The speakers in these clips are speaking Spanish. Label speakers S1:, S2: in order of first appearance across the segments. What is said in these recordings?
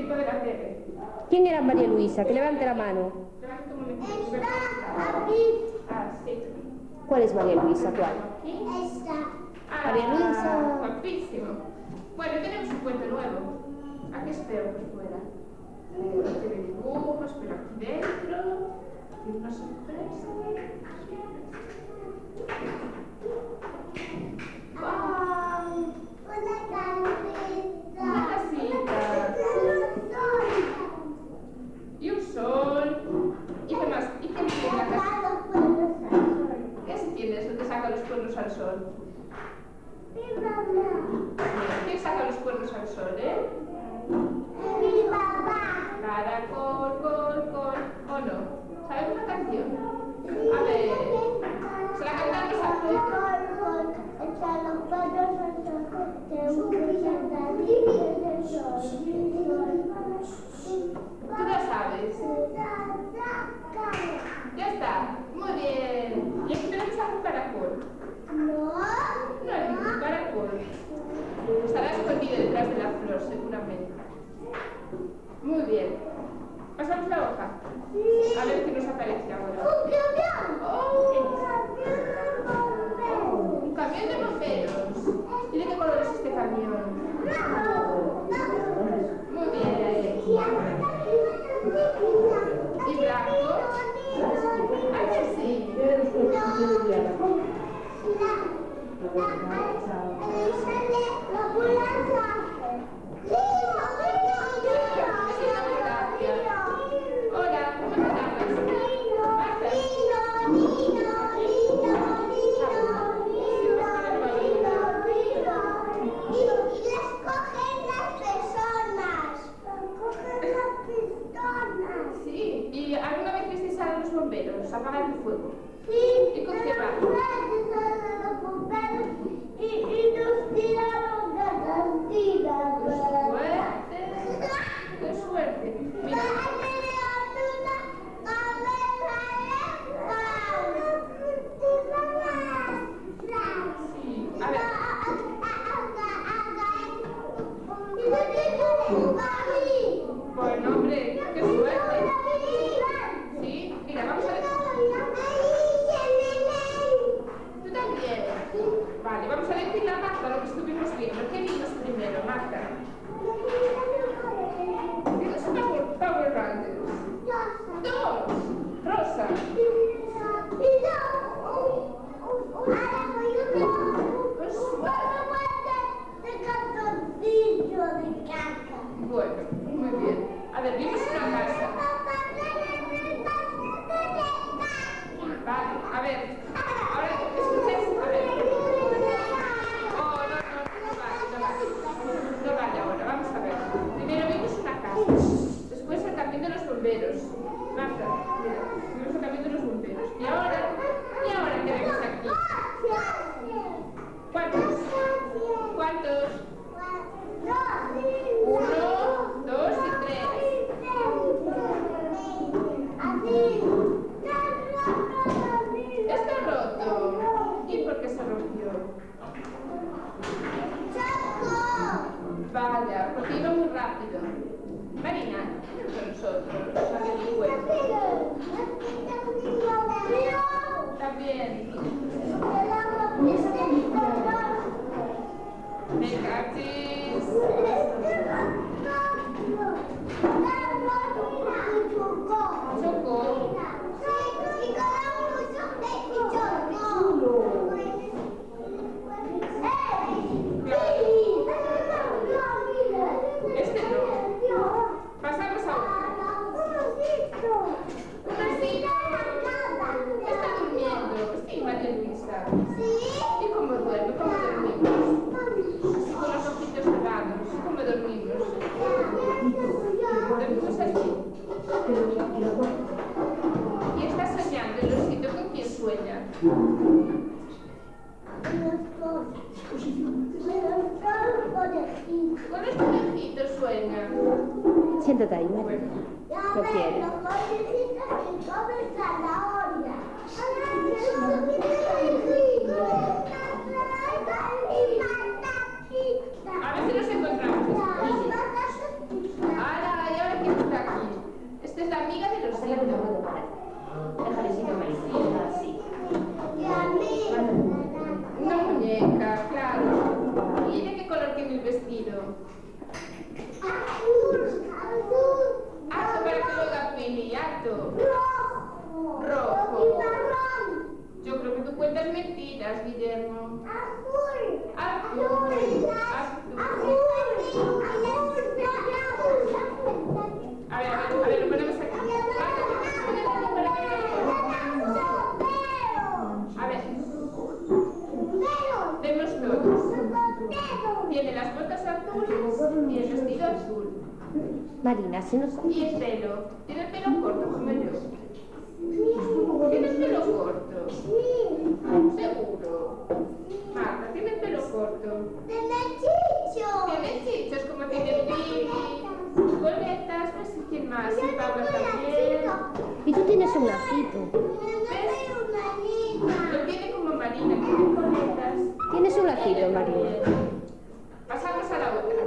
S1: típico de la tele.
S2: ¿Quién era María Luisa? Que levante la mano.
S1: Levanta un momentito.
S3: Está aquí.
S1: Ah, sí.
S2: ¿Cuál es María Luisa? ¿Cuál?
S3: Esta.
S2: María Luisa.
S1: Guapísimo. Bueno, tenemos un cuento nuevo. ¿A qué espero por fuera? Tiene dibujos, pero aquí dentro tiene una sorpresa. ¡Wow! Una casita. Y un sol. ¿Y qué más? ¿Y qué tiene la casa? ¿Qué se tiene eso que saca los cuernos al sol? ¿Quién saca los cuernos al sol,
S3: Mi papá.
S1: Caracol, col, ¿o no? ¿Sabes una canción? A ver, se la cantamos a ver. ¿Tú la sabes? Ya está, muy bien. ¿Y aquí tenemos a un caracol?
S3: No.
S1: No hay ningún caracol. Estará escondido detrás de la flor, seguramente. Muy bien. Pasamos la hoja. A ver qué nos aparece ahora.
S3: Un camión.
S1: ¡Oh! Un camión de bomberos. ¿Y de qué color es este camión? Muy bien. ¿Y blanco? ¿A que sí? Hola, ¿cómo te llamas? Marta. Sí, ¿y alguna vez visteis a los bomberos apagar el fuego?
S3: Sí,
S1: ¿Y con qué van?
S3: Y nos tiraron gasolina.
S1: ¡Qué suerte! Mira. Sí, a ver. Bueno, hombre, qué suerte. Sí, mira, vamos a ver. ¿Tú también? Vale, vamos a decirle a Marta lo que estuvimos viendo. ¿Qué vimos primero, Marta? ¿Tienes una Power Rangers? ¡Dos! Rosa. Bueno, muy bien. A ver, vimos una casa. Vale, a ver. Ahora, ¿escucháis? A ver. Oh, no vale ahora. Vamos a ver. Primero vimos una casa. Después el camión de los bomberos. Marta, mira, vimos el camión de los bomberos. ¿Y ahora qué vemos aquí? ¿Cuántos? ¿Cuántos? 1, 2 y 3. Está roto. ¿Y por qué se rompió? Vaya, porque iba muy rápido. Marina, ven con nosotros. A ver el cuento. También. Venga, chis. Choco. Este no. Pasamos a otro. Está durmiendo. Sí, María Luisa. ¿Y cómo duerme? ¿Cómo dormimos? Con los ojitos cerrados. ¿Cómo dormimos? Dormimos así. ¿Y está soñando el osito? ¿Con quién sueña? Con los conejitos sueña.
S2: Siéntate ahí,
S1: Bueno.
S2: María. ¿Qué quieres? A ver si nos encontramos. ¡Hala!
S1: tiene el vestido?
S3: Azul.
S1: Alto para que lo haga Pili, alto.
S3: Rojo.
S1: Rojo.
S3: Y marrón.
S1: Yo creo que tú cuentas mentiras, Guillermo.
S3: Azul.
S1: Azul.
S3: Azul.
S1: A ver, lo ponemos aquí. A ver, vemos todos. Tiene las botas azules y el vestido azul.
S2: Marina, si nos...
S1: Y el pelo. Tiene el pelo corto, como yo. Tiene el pelo corto. Seguro. Marta, tiene el pelo corto. Tiene chichos, como tiene Pili. Coletas, no sé quién más. Y Paula también.
S2: Y tú tienes un lacito.
S1: Lo tiene como Marina, tiene coletas.
S2: Tienes un lacito, Marina.
S1: Pasamos a la otra.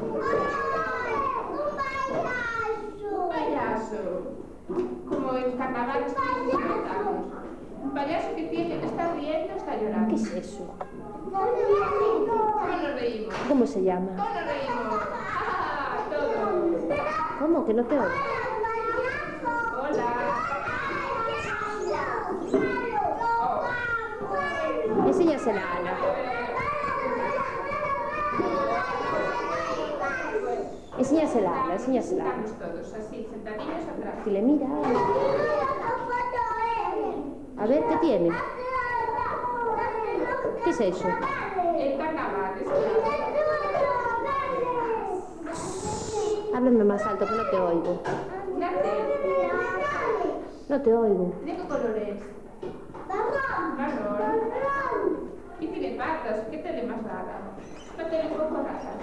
S1: Un payaso. Como en carnaval estamos. Un payaso que tiene, está riendo, está llorando.
S2: ¿Qué es eso?
S1: ¿Cómo nos reímos?
S2: ¿Cómo se llama?
S1: ¿Cómo nos reímos? ¡Ah! Todos.
S2: ¿Cómo? Que no te oigo.
S1: Hola.
S2: Enséñasela a Ana. Enséñasela a Ana, enséñasela.
S1: Estamos todos así, sentadillos atrás.
S2: Dile, mira. A ver, ¿qué tiene? ¿Qué es eso?
S1: El carnaval, es
S2: Háblame más alto, que no te oigo.
S1: una tele.
S2: No te oigo.
S1: ¿De qué color es? Marrón. Y tiene patas, ¿qué tele más rara? Una tele un poco rara.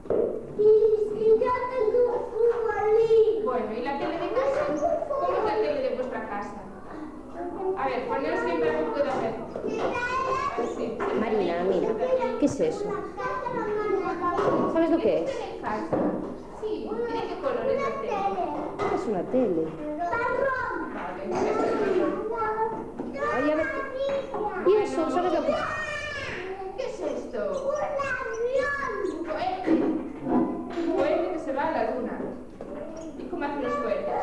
S1: Bueno, ¿y la tele de casa? ¿Cómo es la tele de vuestra casa? A ver, poneros bien para que pueda ver. Sí.
S2: Marina, mira. ¿Qué es eso? ¿Sabes lo que es?
S1: ¿Tiene casa? Sí. ¿Y de qué color es la tele?
S2: Es una tele.
S1: Vale, eso es marrón.
S2: Oye, a ver. ¿Y eso? ¿Sabes lo que es?
S1: ¿Qué es esto? Un cohete. Un cohete que se va a la luna. ¿Y cómo hacen los cohetes?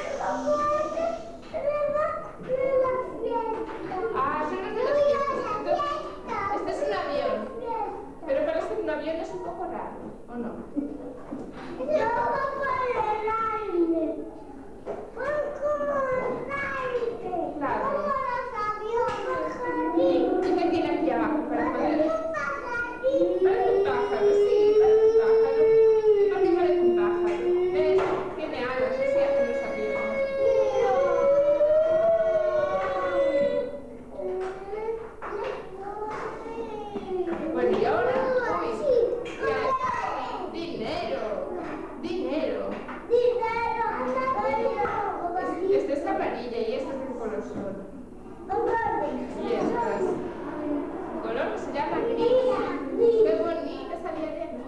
S1: Ah, son los de los fiestas. Entonces, este es un avión. Pero parece que un avión es un poco raro, ¿o no? Claro. ¿Y qué tiene aquí abajo para poder? Parece un pájaro, sí, parece un pájaro. ¿Y por qué parece un pájaro? ¿Ves? Tiene alas, así hacen los aviones. Bueno, y ahora, dinero. Esta es amarilla y esta es de color sol. Y estas. El color se llama gris. Qué bonita esa diadema.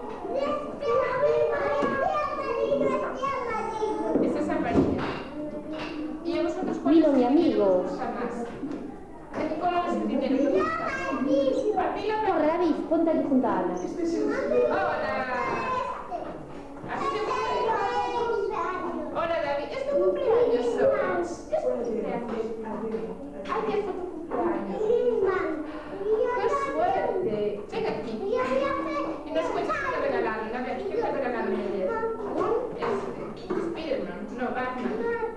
S1: Esta es amarilla. ¿Y a vosotros cuál
S2: Mira,
S1: es
S2: mi
S1: el dinero que
S2: amigo.
S1: os gusta más? ¿De qué color es el dinero que os gusta? A ti la
S2: Corre, David, ponte aquí junto a Ana.
S1: Hola. ¿Así te gusta? Hola, David. ¿Es tu cumpleaños hoy? ¿Es tu cumpleaños? Ay, ¿qué fue tu cumpleaños? ¡Qué suerte! Venga aquí. Y nos cuentas qué te regalaron. A ver, ¿qué te regalaron ayer? Spiderman. No, Batman.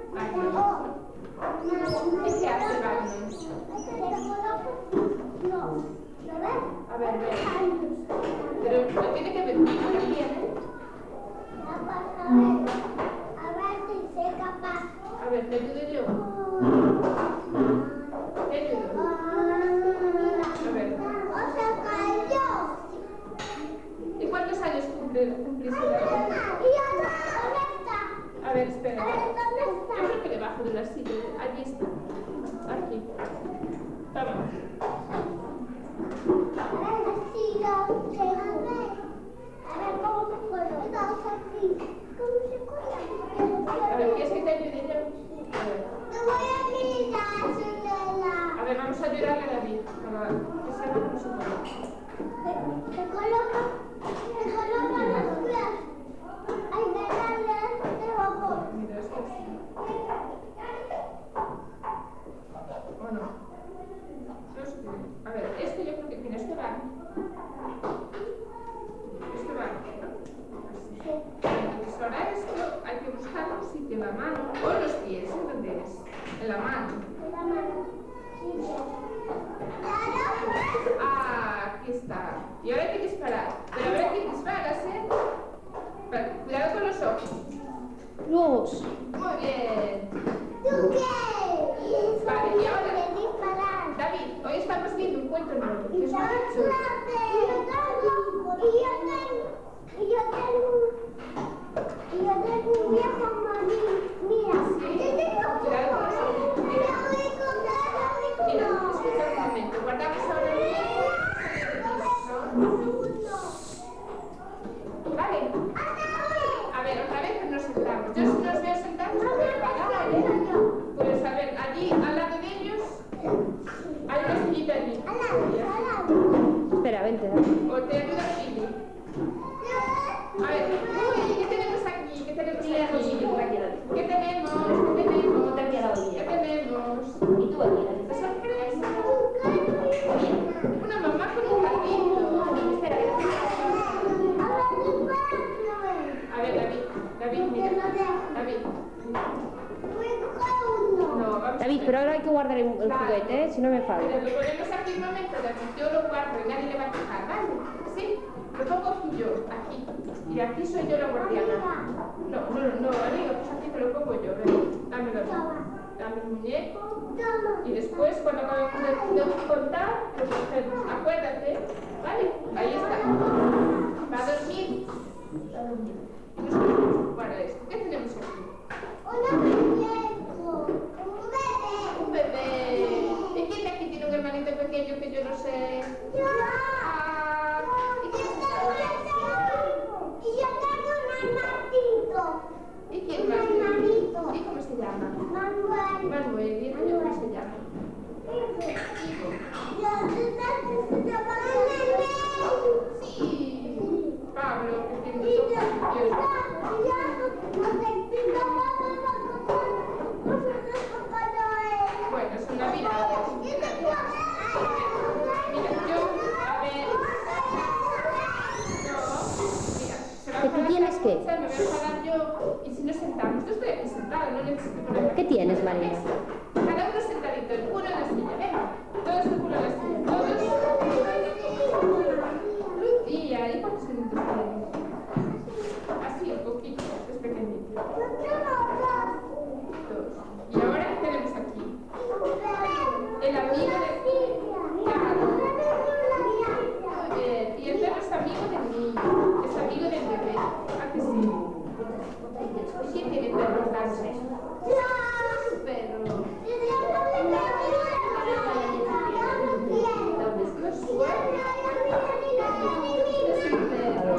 S1: ¿Y qué hace Batman? A ver, pero no tiene que ver mucho también, ¿eh? A ver, te ayudo yo. Te ayudo. A ver. ¿Y cuántos años cumpliste la? A ver, espera. Yo creo que debajo de la silla. Allí está. Aquí. Vamos. A ver, ¿quieres que te ayude yo? A ver, vamos a ayudarle a David. Para que se haga con su color. En la mano.
S3: En la mano.
S1: Ah, aquí está. Y ahora hay que disparar. Pero a ver quién disparas, ¿eh? Pero, cuidado con los ojos.
S2: Los.
S1: Muy bien.
S3: ¿Tú qué?
S1: Vale, y ahora,
S3: Disparar.
S1: David, hoy estamos viendo un cuento nuevo. Que
S3: Y
S1: es
S3: yo
S1: muy chulo.
S3: tengo un viejo marín. Mira,
S1: Cuidado con los ojos. Mira, escucha un momento. Guardamos ahora el tiempo. Vale. A ver, otra vez nos sentamos. Yo si nos veo sentados, me voy a parar, ¿eh? Pues a ver, allí al lado de ellos hay una sillita allí.
S2: Espera, vente.
S1: O te ayuda Chile. A ver, uy, ¿qué tenemos aquí? ¿Qué tenemos aquí? ¿Qué tenemos? ¿Qué tenemos? ¿Qué tenemos?
S2: ¿Y tú aquí?
S1: ¡Qué sorpresa! Una mamá con un gatito.
S2: Espera,
S1: A ver, David, mira. David. No, vamos.
S2: David, pero ahora hay que guardar el juguete, ¿eh? Si no me
S1: Mira,
S2: falta.
S1: lo ponemos aquí un momento, David. Yo lo guardo y nadie le va a tocar, ¿vale? ¿Sí? Lo pongo aquí yo, aquí. Y aquí soy yo la guardiana. No, amigo, pues aquí te lo pongo yo. Ven, dámelo. Dame el muñeco. Y después, cuando acabemos de contar, lo cogemos. Acuérdate, ¿vale? Ahí está. Va a dormir. Va a dormir. Y nos podemos ocupar de esto. ¿Qué tenemos aquí? Un bebé. ¿Y quién de aquí tiene un hermanito pequeño que yo no sé? Ah, ¿y quién se llama? ¿Y quién más? ¿Y cómo se llama? Manuel. ¿Y el niño cómo se llama? Sí. Pablo, que tiene un ojos preciosos. Bueno, son navidades. Mira, yo, a ver. No, mira,
S2: ¿Qué tienes qué?
S1: me voy a parar yo y si nos sentamos. Yo estoy aquí sentada, no necesito ponerme.
S2: ¿Qué tienes, María?
S1: Cada uno sentadito, el culo en la silla, venga. Todos el culo en la silla, todos. Y ahí, ¿cuántos minutos tenemos? Así, un poquito, es pequeñito. Dos. Y ahora, ¿qué tenemos aquí? El amigo de... Claro. Muy bien. Y el perro es amigo del niño, es amigo del bebé. ¿A que sí? ¿Y quién tiene perro en casa? Perro. No es suerte. Es un perro.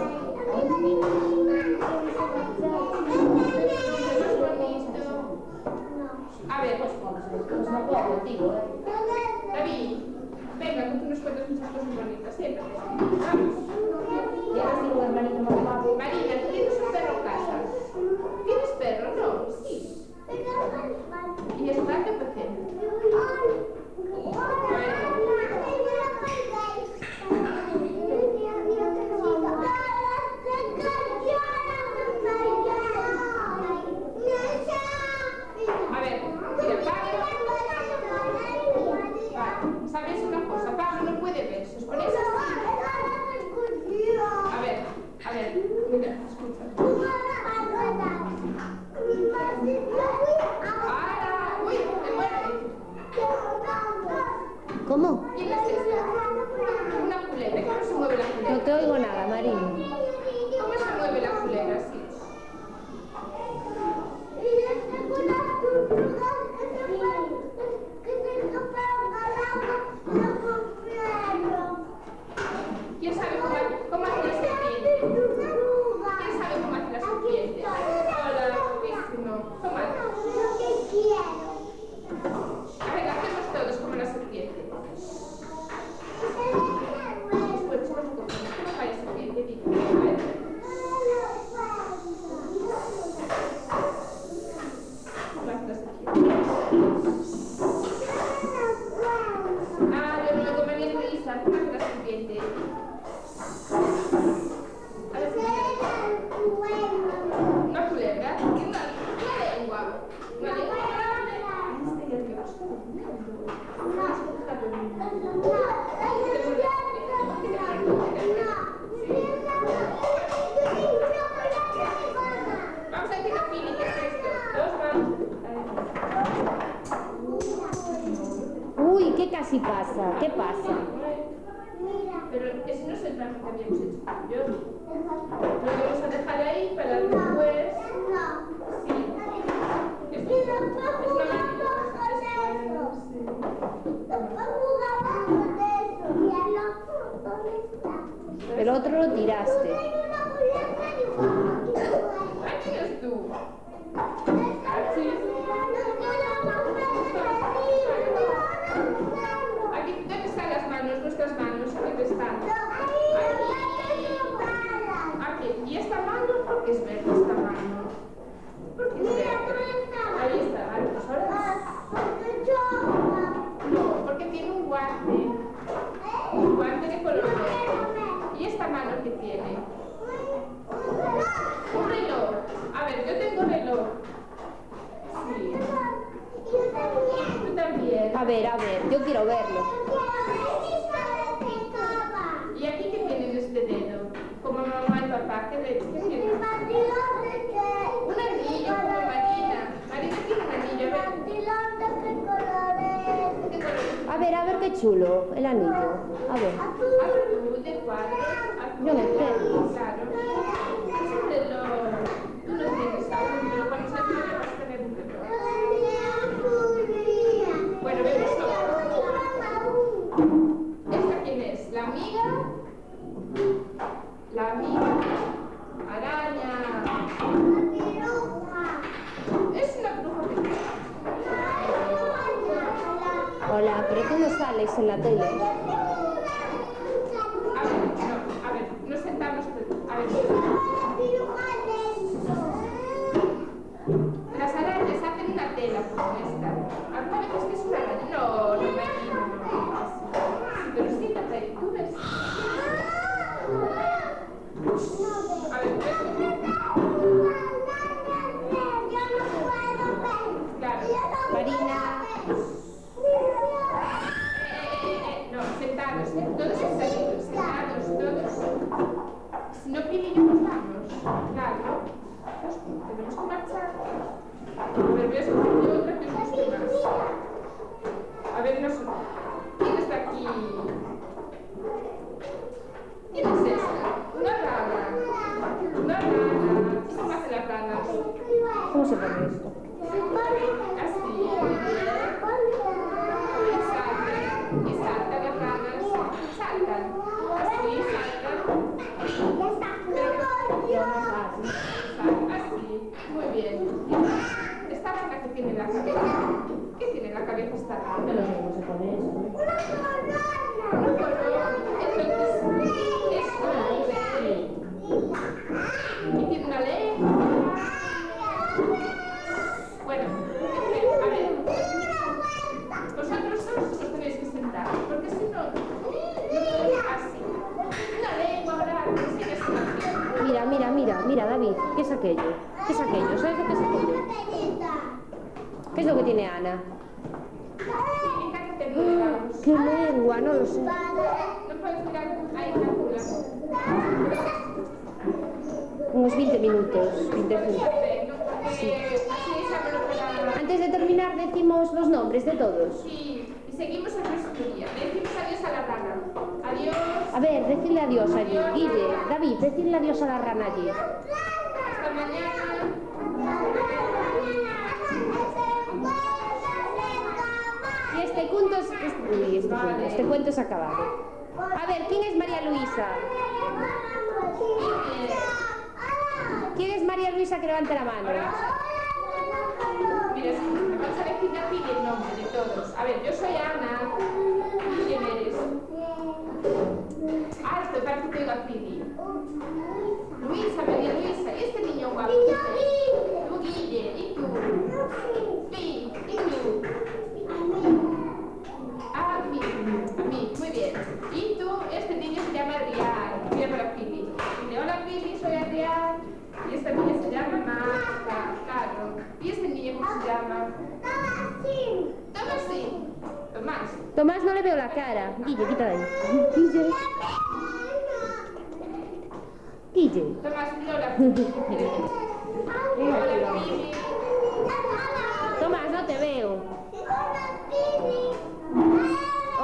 S1: Es bonito. A ver, pues no juego contigo, ¿eh? David, venga, que tú nos cuentas muchas cosas bonitas, siéntate. Vamos.
S2: ¿Y ahora sí, un hermanito más guapo?
S1: Marina, ¿tú tienes un perro en casa? ¿Tienes perro? No, sí. ¿Y es grande o pequeño? A ver, mira, Pablo, ¿sabes una cosa? Pablo no puede ver, si os ponéis así. A ver, mira, escucha. ¡Ahora! ¡Uy, me muerde!
S2: ¿Cómo?
S1: ¿Quién es esta? Una culebra. ¿Cómo se mueve la culebra?
S2: No te oigo nada, María.
S1: ¿Cómo se mueve la culebra así? ¿Quién sabe cómo hace la serpiente? ¿Quién sabe cómo hace la serpiente? Hola, guapísimo. ¿Cómo hace? A ver, hacemos todos como la serpiente. Pues, ¿cómo va la serpiente? Dime, a ver. ¿Cómo hace la serpiente? Ah, yo no lo tomaría en risa. ¿Cómo hace la serpiente? A ver, una culebra. Una lengua. Una lengua grande.
S2: que así pasa? ¿Qué pasa?
S1: Pero ese no es el traje que habíamos hecho tú y yo. Lo vamos a dejar ahí para después. Sí.
S2: El otro lo tiraste.
S1: ¿A quién es tú? Aquí, ¿dónde están las manos? Nuestras manos, ¿dónde están? Aquí. ¿Y esta mano? ¿Por qué es verde esta mano? ¿Por qué es verde? Ahí está, vale, pues ahora. No, porque tiene un guante. Un guante de color verde. ¿Y esta mano qué tiene? Un reloj. A ver, yo tengo reloj. Sí. Tú también.
S2: A ver, yo quiero verlo.
S1: ¿Y aquí qué tiene en este dedo? Como mamá y papá, ¿qué tiene? Un anillo, como Marina. Marina tiene un anillo, a ver. ¿Qué color es?
S2: A ver qué chulo, el anillo. A ver.
S1: Azul de cuadros.
S2: Yo me quedo.
S1: Claro. Es un reloj. Tú no tienes aún, pero cuando seas mayor vas a tener un reloj. Bueno, vemos otra. ¿Esta quién es? ¿La amiga? La amiga. Araña. Es una bruja pequeña.
S2: Hola, pero tú no sales en la tele.
S1: A ver, nos sentamos. A ver. Las arañas hacen una tela como esta. ¿Alguna vez que es una araña? No, no me imagino, no. Sí, pero siéntate ahí, tú ves. A ver, ¿ves? Claro.
S2: Marina.
S1: No, sentados, todos sentados, todos. Si no, Pili y yo nos vamos. Claro. Tenemos que marchar. A ver, voy a escoger yo otra que os guste más. A ver, no sé. ¿Quién está aquí? ¿Quién es esta? Una rana. Una rana. ¿Cómo hacen las ranas?
S2: ¿Cómo se pone esto?
S1: Así, muy bien. Y saltan las ranas. Saltan. Así, saltan. Así, muy bien. Esta rana que tiene en la cabeza. ¿Qué tiene en la cabeza esta rana?
S2: ¿Cómo se pone eso?
S1: Un color. Entonces, es verde. Y tiene una lengua. Bueno, a ver. Vosotros os tenéis que sentar, porque si no, así. Una lengua grande, sí que es una.
S2: Mira, David, ¿qué es aquello? ¿Qué es aquello? ¿Sabes lo que es aquello? ¿Qué es lo que tiene Ana?
S1: Significa que te mudamos.
S2: ¿Qué lengua? No lo sé.
S1: No puedes mirar ahí en la cula.
S2: Unos 20 minutos. 20 minutos.
S1: Sí. Así saberlo para...
S2: Antes de terminar decimos los nombres de todos.
S1: Sí, y seguimos el próximo día. Le decimos adiós a la rana. Adiós.
S2: A ver, decirle adiós allí. Guille, David, decirle adiós a la rana allí.
S1: Hasta mañana.
S2: Y este cuento es acabado. A ver, ¿quién es María Luisa? ¿Quién es María Luisa que levante la mano?
S1: Mira, me vas a decir a ti el nombre de todos. A ver, yo soy Ana. ¿Quién eres? Ah, esto parece que te digo a Pili. Luisa, María Luisa. ¿Y este niño guapo? Tú, Guille. ¿Y tú? Sí. ¿Y tú? Ah, a mí. Muy bien. ¿Y tú? Este niño se llama Adrián. Mira para Pili. Dile, hola Pili, soy Adrián. Y esta niña se llama Marta. Claro. ¿Y este niño cómo se llama? Tomás.
S2: Tomás, no le veo la cara. Guille, quita de ahí. Guille.
S1: Tomás, hola Pili. Hola Pili.
S2: Tomás, no te veo.
S3: Hola, Pili.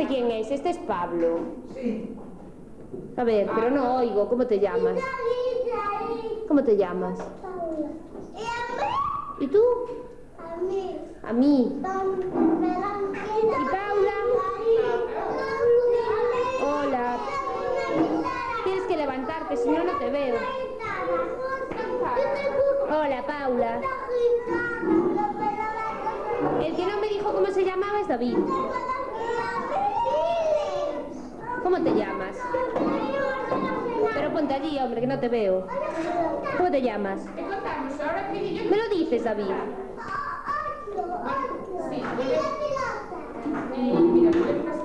S2: ¿Este quién es? Este es Pablo.
S4: Sí.
S2: A ver, pero no oigo. ¿Cómo te llamas? ¿Cómo te llamas? ¿Y tú? A mí. ¿Y Paula? Hola. Tienes que levantarte, si no, no te veo. Hola, Paula. El que no me dijo cómo se llamaba es David. ¿Cómo te llamas? Pero ponte allí, hombre, que no te veo. ¿Cómo te llamas?
S1: ¿Qué contamos? Ahora que yo...
S2: ¿Me lo dices, David?
S1: Sí, mira,